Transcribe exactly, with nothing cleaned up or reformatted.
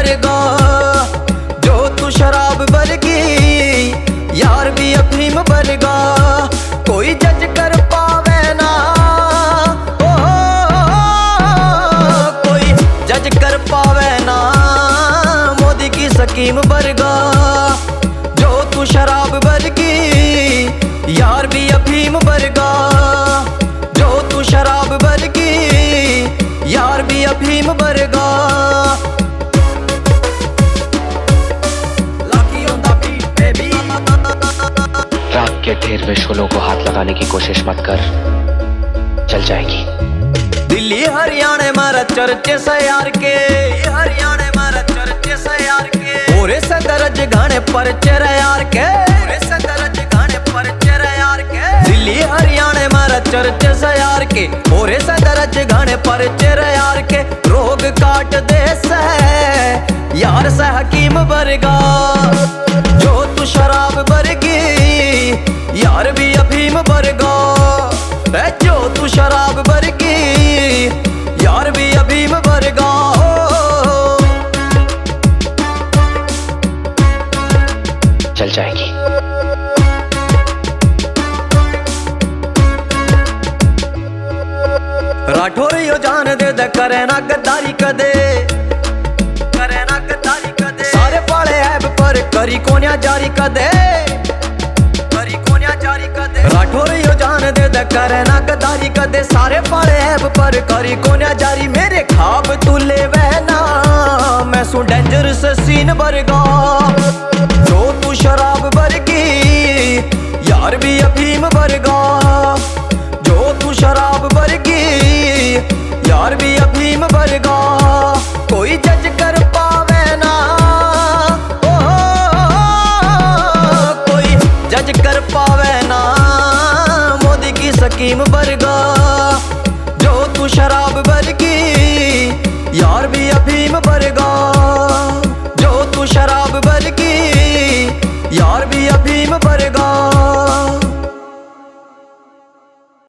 वर्गा, जो तू शराब वर्गी यार भी अफीम वर्गा। कोई जज कर पावे ना, ओ, कोई जज कर पावे ना मोदी की स्कीम वर्गा। जो तू शराब वर्गी यार भी अफीम वर्गा, जो तू शराब वर्गी यार भी अफीम वर्गा। राग के ढेर में शोलों को हाथ लगाने की कोशिश मत कर, चल जाएगी। दिल्ली हरियाणा मारा चर्चे से यार के, हरियाणा मारा चर्चे से यार के। ओरे से दर्ज गाने पर चेहरा यार के, ओरे से दर्ज गाने पर चेहरा यार के। दिल्ली हरियाणा मारा चर्चे से यार के, ओरे से दर्ज गाने पर चेहरा यार के। रोग काट दे से यार से हकीम वर्गा, जो तू शराब वर्गी यार भी अफीम वर्गा। जो तू शराब वर्गी यार भी अफीम वर्गा। चल जाएगी। राठौर यो जान दे दे करे ना गद्दारी कदे, करे ना गद्दारी कदे। सारे पाले ऐब पर करी कोन्या जारी कदे, करी कोन्या जारी कदे। राठौर यो जान दे दे करे ना गद्दारी कदे। सारे पाले ऐब पर करी कोन्या जारी। मेरे ख्वाब तू ले वहना, मैं सू डेंजरस सीन वर्गा। जो तू शराब वर्गी यार भी अफीम वर्गा, जो तू शराब वर्गी यार भी अफीम वर्गा। कोई जज कर पावे ना, ओ, कोई जज कर पावे ना मोदी की स्कीम वर्गा। जो तू शराब वर्गी यार भी अफीम वर्गा।